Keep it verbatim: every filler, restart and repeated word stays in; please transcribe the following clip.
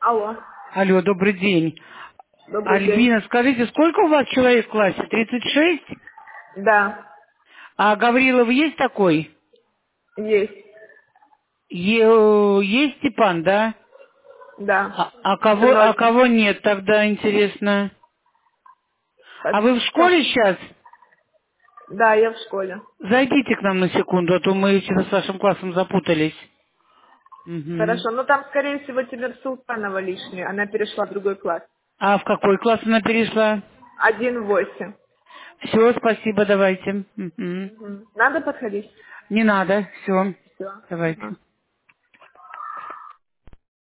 Алло. Алло, добрый день. Добрый день. Альбина, скажите, сколько у вас человек в классе? тридцать шесть? Да, А Гаврилов есть такой? есть. Е- есть Степан, да? Да. А, а кого, а Сыночек. кого нет тогда, интересно? А А вы в чё? школе сейчас? Да, я в школе. Зайдите к нам на секунду, а то мы что-то с вашим классом запутались. Мгм. Хорошо. Ну там, скорее всего, Тимир Султанова лишняя. Она перешла в другой класс. А в какой класс она перешла? Один восемь. Все, спасибо, давайте. Мгм. Мгм. Надо подходить? Не надо, все, Все. давайте.